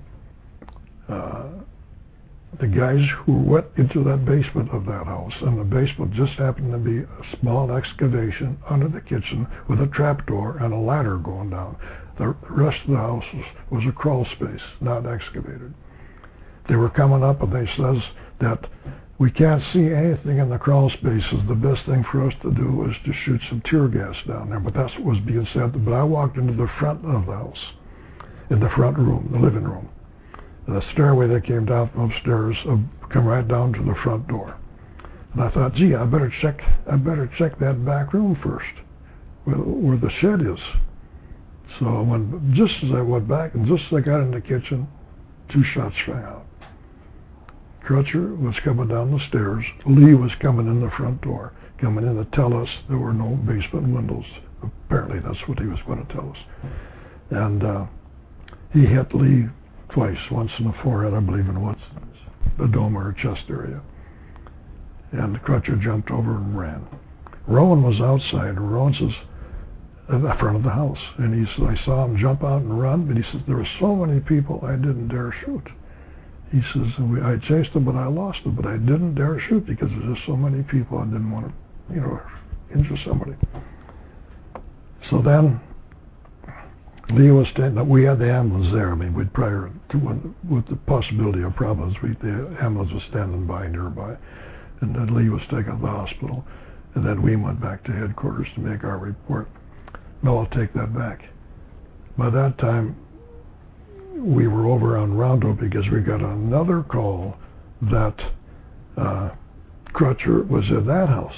the guys who went into that basement of that house, and the basement just happened to be a small excavation under the kitchen with a trapdoor and a ladder going down. The rest of the house was a crawl space, not excavated. They were coming up, and they says that we can't see anything in the crawl spaces. The best thing for us to do is to shoot some tear gas down there. But that's what was being said. But I walked into the front of the house, in the front room, the living room. The stairway that came down from upstairs come right down to the front door. And I thought, gee, I better check that back room first, where the shed is. So just as I went back and just as I got in the kitchen, two shots rang out. Crutcher was coming down the stairs. Lee was coming in the front door, coming in to tell us there were no basement windows. Apparently that's what he was going to tell us. And he hit Lee twice, once in the forehead, I believe, and once the dome or chest area. And Crutcher jumped over and ran. Rowan was outside, and Rowan says, at the front of the house. And he said, I saw him jump out and run, but he says, there were so many people I didn't dare shoot. He says, I chased them, but I lost them, but I didn't dare shoot because there's just so many people I didn't want to, injure somebody. So then, Lee was standing. We had the ambulance there. I mean, with the possibility of problems, the ambulance was standing by nearby, and then Lee was taken to the hospital, and then we went back to headquarters to make our report. No, I'll take that back. By that time, we were over on Rondo because we got another call that Crutcher was in that house.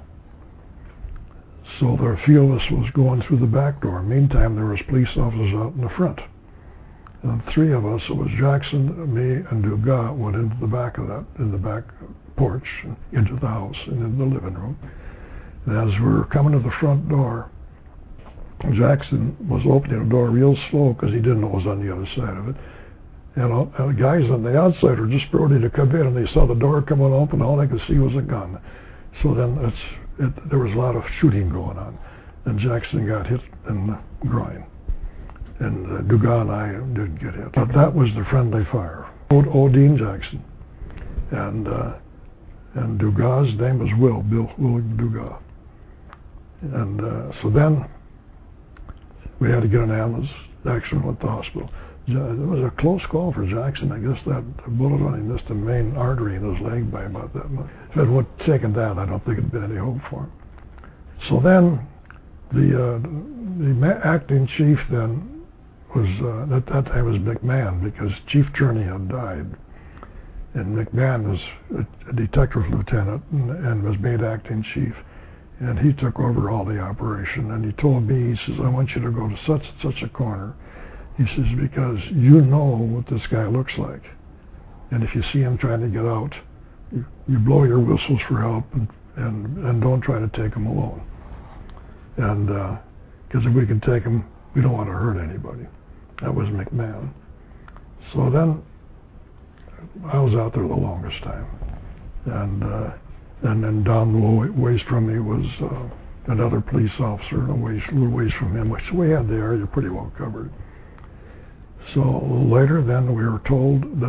So a few of us was going through the back door. Meantime, there was police officers out in the front. And three of us, it was Jackson, me, and Dugas, went into the back of that, in the back porch, into the house, and into the living room. And as we were coming to the front door, Jackson was opening the door real slow because he didn't know it was on the other side of it. And the guys on the outside were just ready to come in, and they saw the door coming open. All they could see was a gun. So then there was a lot of shooting going on, and Jackson got hit in the groin, and Dugas and I didn't get hit. But that was the friendly fire. Odine Jackson, and Dugas' name was Bill Dugas. And so then we had to get an ambulance. Jackson went to the hospital. It was a close call for Jackson. I guess that bullet only missed the main artery in his leg by about that much. If it would have taken that, I don't think it'd been any hope for him. So then the acting chief then was, at that time, was McMahon, because Chief Cherney had died. And McMahon was a detective lieutenant and was made acting chief. And he took over all the operation. And he told me, he says, I want you to go to such and such a corner. He says, because you know what this guy looks like. And if you see him trying to get out, you blow your whistles for help and don't try to take him alone. And because if we can take him, we don't want to hurt anybody. That was McMahon. So then I was out there the longest time. And then down the ways from me was another police officer, a little ways from him, which we had the area pretty well covered. So later, then we were told that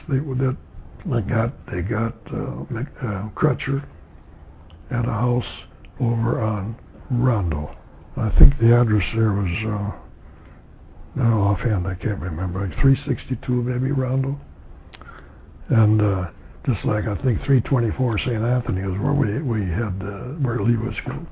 they got Crutcher at a house over on Rondo. I think the address there was, no, offhand I can't remember, like 362 maybe Rondo. And just like I think 324 St. Anthony is where we had where Lee was killed.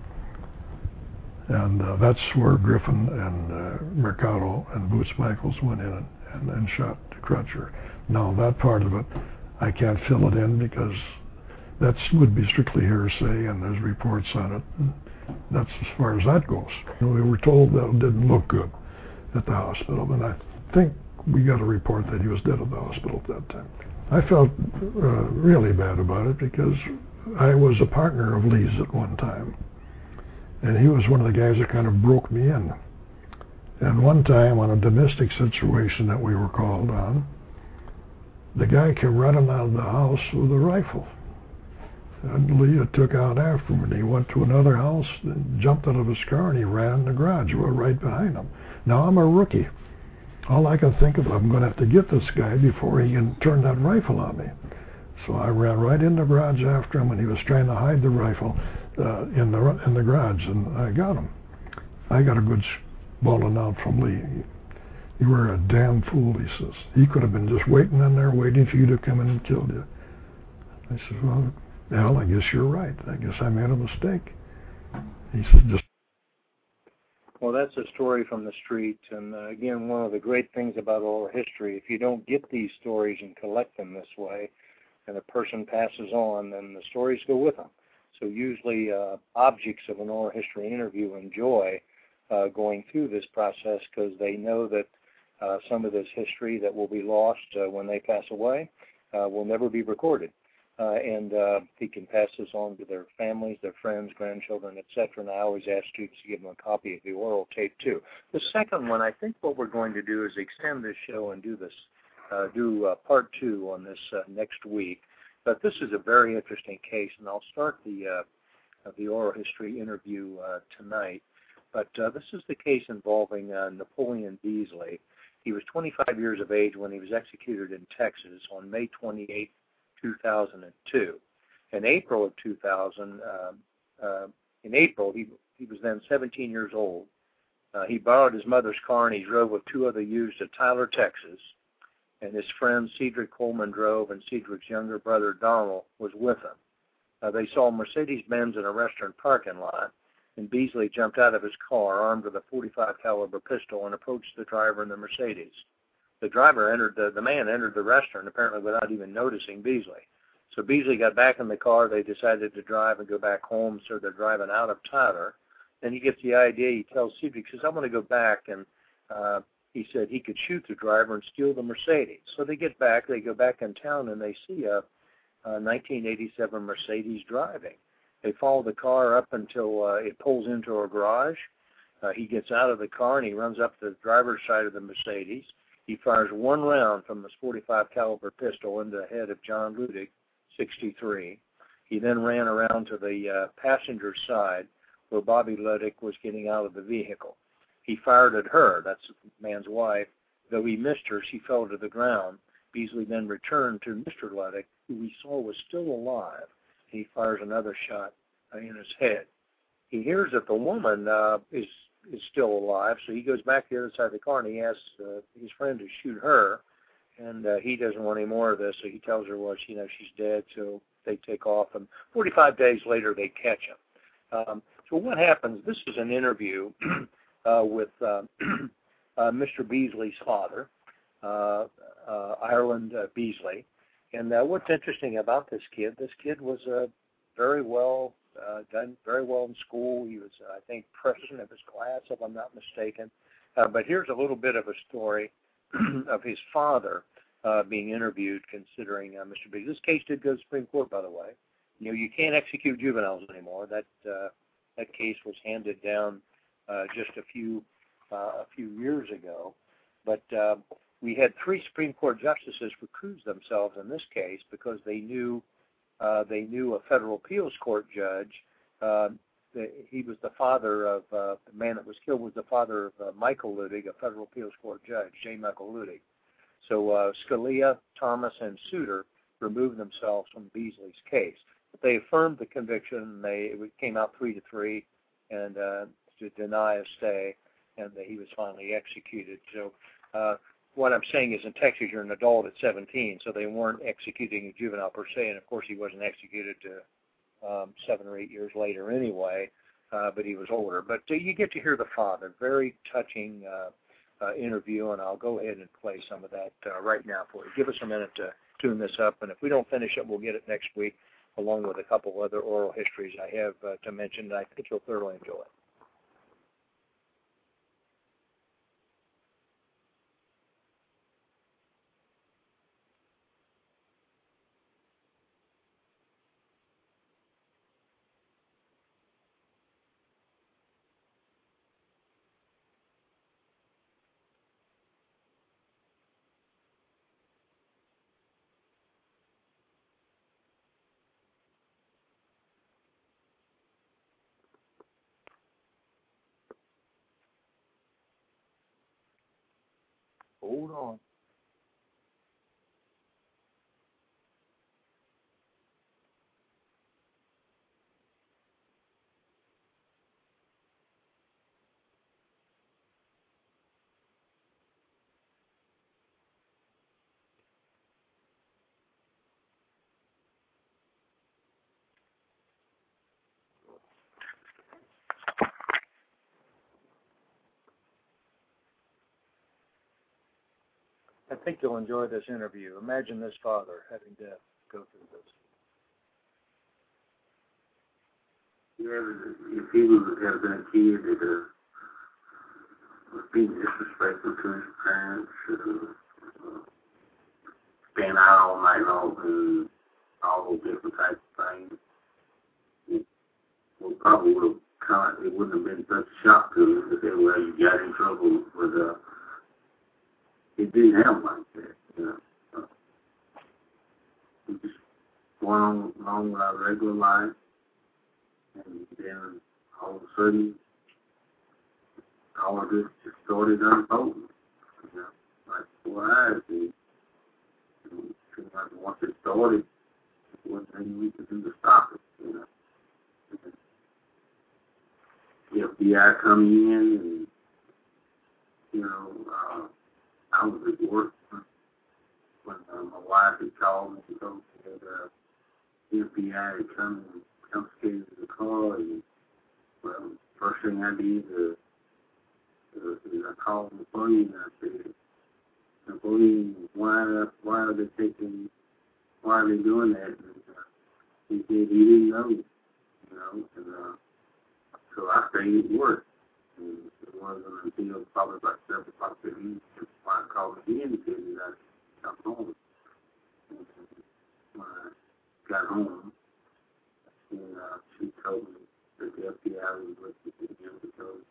And that's where Griffin and Mercado and Boots Michaels went in and shot Crutcher. Now, that part of it, I can't fill it in because that would be strictly hearsay, and there's reports on it. And that's as far as that goes. We were told that it didn't look good at the hospital, and I think we got a report that he was dead at the hospital at that time. I felt really bad about it because I was a partner of Lee's at one time. And he was one of the guys that kind of broke me in. And one time on a domestic situation that we were called on, the guy came running out of the house with a rifle. And Lee took out after him, and he went to another house, and jumped out of his car, and he ran in the garage. We were right behind him. Now, I'm a rookie. All I can think of, I'm going to have to get this guy before he can turn that rifle on me. So I ran right in the garage after him, and he was trying to hide the rifle in the garage, and I got him. I got a good bawling out from Lee. You were a damn fool, he says. He could have been just waiting in there, waiting for you to come in and kill you. I said, well, Al, I guess you're right. I guess I made a mistake. He said, just. Well, that's a story from the street, and again, one of the great things about oral history, if you don't get these stories and collect them this way, and a person passes on, then the stories go with them. So usually objects of an oral history interview enjoy going through this process because they know that some of this history that will be lost when they pass away will never be recorded. And he can pass this on to their families, their friends, grandchildren, etc. And I always ask students to give them a copy of the oral tape too. The second one, I think what we're going to do is extend this show and do this, part 2 on this next week. But this is a very interesting case, and I'll start the oral history interview tonight. But this is the case involving Napoleon Beasley. He was 25 years of age when he was executed in Texas on May 28, 2002. In April of 2000, he was then 17 years old. He borrowed his mother's car and he drove with 2 other youths to Tyler, Texas. And his friend Cedric Coleman drove, and Cedric's younger brother Donald was with him. They saw a Mercedes-Benz in a restaurant parking lot, and Beasley jumped out of his car armed with a .45 caliber pistol and approached the driver in the Mercedes. The man entered the restaurant apparently without even noticing Beasley. So Beasley got back in the car. They decided to drive and go back home, so they're driving out of Tyler. Then he gets the idea. He tells Cedric, he says, I'm going to go back, and he said he could shoot the driver and steal the Mercedes. So they get back. They go back in town, and they see a 1987 Mercedes driving. They follow the car up until it pulls into a garage. He gets out of the car, and he runs up to the driver's side of the Mercedes. He fires 1 round from his .45 caliber pistol into the head of John Ludig, 63. He then ran around to the passenger side where Bobby Ludig was getting out of the vehicle. He fired at her, that's the man's wife. Though he missed her, she fell to the ground. Beasley then returned to Mr. Ludig, who we saw was still alive. He fires another shot in his head. He hears that the woman is still alive, so he goes back to the other side of the car and he asks his friend to shoot her, and he doesn't want any more of this, so he tells her, well, she's dead, so they take off, and 45 days later they catch him. So what happens, this is an interview with Mr. Beasley's father, Ireland Beasley. And what's interesting about this kid was very well done very well in school. He was, I think, president of his class, if I'm not mistaken. But here's a little bit of a story of his father being interviewed, considering Mr. Beasley. This case did go to the Supreme Court, by the way. You know, you can't execute juveniles anymore. That case was handed down just a few years ago. But we had 3 Supreme Court justices recuse themselves in this case because they knew a federal appeals court judge. He was the father of the man that was killed was the father of Michael Luttig, a federal appeals court judge, J. Michael Luttig. So Scalia, Thomas, and Souter removed themselves from Beasley's case. But they affirmed the conviction. It came out 3-3, and to deny a stay, and he was finally executed. So what I'm saying is, in Texas, you're an adult at 17, so they weren't executing a juvenile per se, and of course he wasn't executed to 7 or 8 years later anyway, but he was older. But you get to hear the father. Very touching interview, and I'll go ahead and play some of that right now for you. Give us a minute to tune this up, and if we don't finish it, we'll get it next week, along with a couple other oral histories I have to mention, and I think you'll thoroughly enjoy it. Hold on. I think you'll enjoy this interview. Imagine this father having to go through this. Yeah, if he was been a kid that was being disrespectful to his parents, staying out all night long, and all those different types of things, it wouldn't have been such a shock to him to say, well, you got in trouble with it didn't happen like that, you know. We just going along with our regular life, and then all of a sudden, all of this just started unfolding, you know, like before our eyes did. Once it started, there wasn't anything we could do to stop it, you know. The FBI coming in, and, you know, I was at work when my wife had called me to go to the FBI had come and confiscated the car. And, well, first thing I did is I called the police and I said, the police, why are they doing that? And he said he didn't know, you know. And so I stayed at work. And it wasn't until probably about 7 o'clock that he called me in and said that I come home. And when I got home, and she told me that the FBI was looking at him because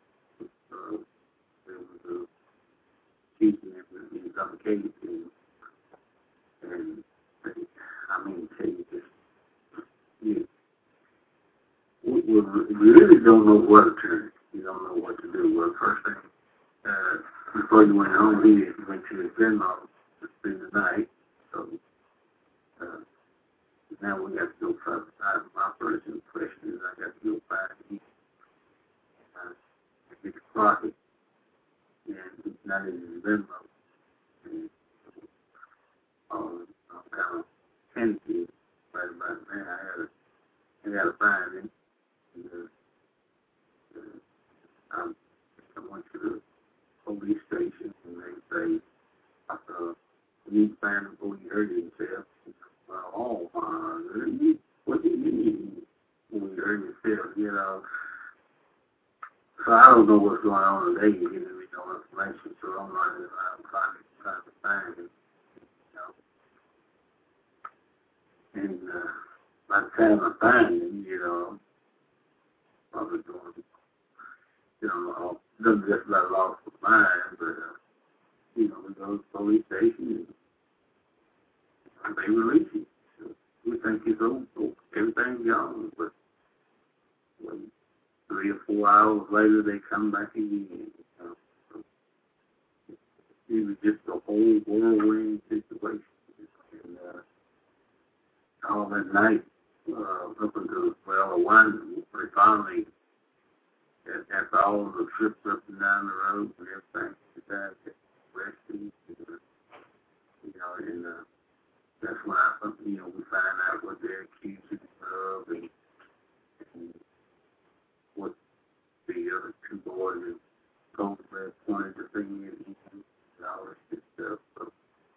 there was a teaching that was being suffocated. And I mean, tell you this, yeah, we really don't know what to turn. You don't know what to do. Well, first thing, before you went home, he went to his grandma to spend the night. So now we got to go further. My first impression is I got to go find him. I get the closet, and he's not in his grandma. And I'm kind of tentative right about now. I got to find him. And, I went to the police you find before you hurt yourself. Well, what do you mean when you hurt yourself, you know? So I don't know what's going on today. You're giving me no information, so I'm trying to find it, you know. And by the time I find him, you know, I'll be doing, you know, doesn't just let lost my mind, but, you know, we go to the police station and they release you. We think it's over, everything's gone, but 3 or 4 hours later they come back again. So it was just a whole whirlwind situation. And all that night, up until, we finally, after all of the trips up and down the road and everything, decided to rescue, you know, and that's when we find out what they're accused of and what the other 2 boys have told them, pointed the finger at him and all this good stuff. So,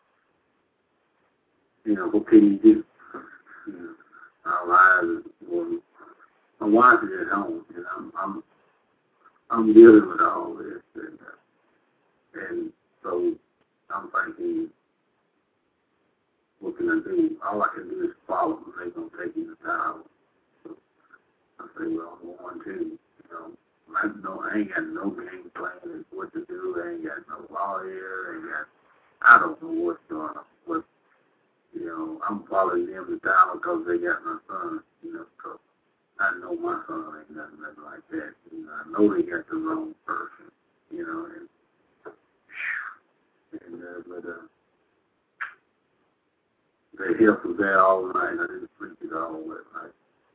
you know, what can you do? You know, our lives, my wife is at home, and I'm dealing with all this, and so I'm thinking, what can I do? All I can do is follow them. They're going to take me to town. So I say, well, I'm going to, you know, I ain't got no game plan as what to do. I ain't got no lawyer. I don't know what's going on. But, you know, I'm following them to town because they got my son, you know, because I know my son ain't nothing like that. You know, I know they got the wrong person, you know, but they helped us there all night. I didn't sleep at all that night.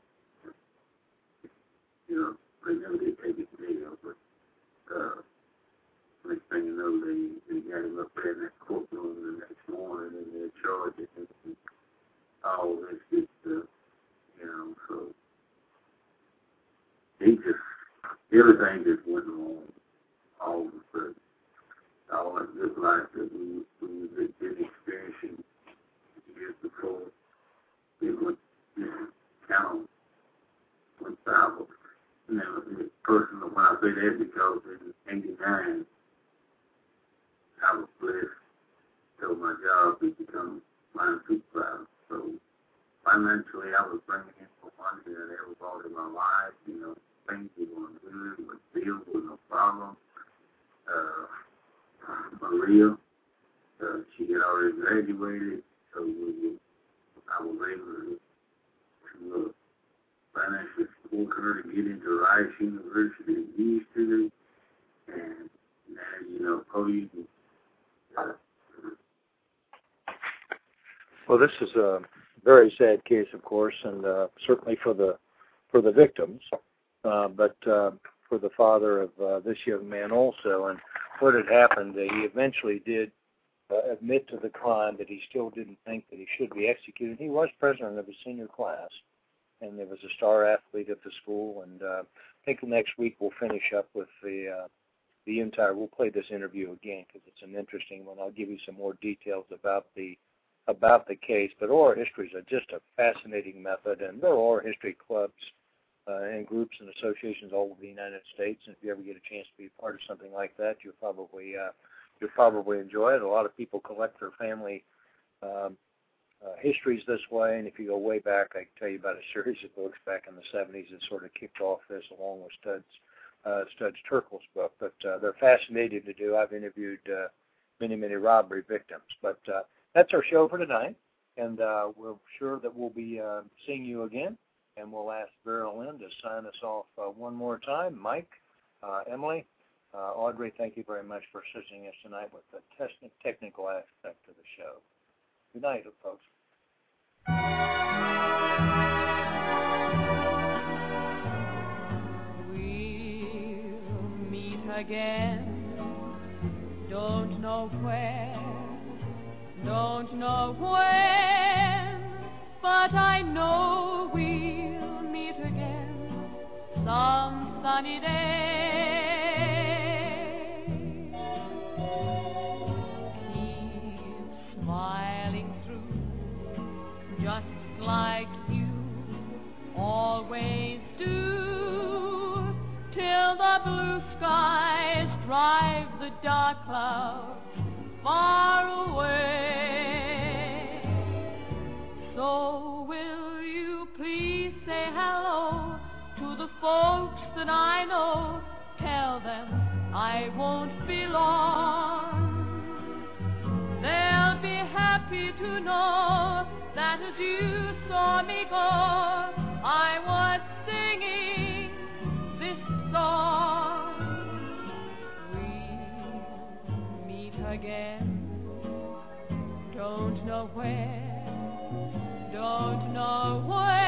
You know, they never did take it to jail, but next thing you know, they got him up there in that courtroom the next morning and they charged him and all this good stuff, you know, so everything just went wrong all of a sudden. All that good life that we had been experiencing years before, it went kind of went sour. Now, personally, when I say that, because in 89, I was blessed till my job to become line supervisor. So financially, I was bringing in more money than I ever bought in my life. You know, things were going good, but bills were no problem. Maria, she had already graduated, so I was able to financially support her to get into Rice University in Houston, and now, you know, Cody. Well, this is a very sad case, of course, and certainly for the victims, but for the father of this young man also. And what had happened, he eventually did admit to the crime, but he still didn't think that he should be executed. He was president of his senior class, and there was a star athlete at the school. And I think next week we'll finish up with the entire. We'll play this interview again because it's an interesting one. I'll give you some more details about the case. But oral histories are just a fascinating method, and there are oral history clubs and groups and associations all over the United States. And if you ever get a chance to be part of something like that, you'll probably enjoy it. A lot of people collect their family histories this way, and if you go way back, I can tell you about a series of books back in the 70s that sort of kicked off this, along with Studs Terkel's book. But they're fascinating to do. I've interviewed many robbery victims. But that's our show for tonight, and we're sure that we'll be seeing you again. And we'll ask Vera Lynn to sign us off one more time. Mike, Emily, Audrey, thank you very much for assisting us tonight with the technical aspect of the show. Good night, folks. We'll meet again. Don't know where, don't know when, but I know we'll meet again some sunny day. Keep smiling. just like you always do, till the blue skies drive the dark clouds far away. So will you please say hello to the folks that I know? Tell them I won't be long. They'll be happy to know that as you saw me go, I was singing this song. We'll meet again, don't know where, don't know where.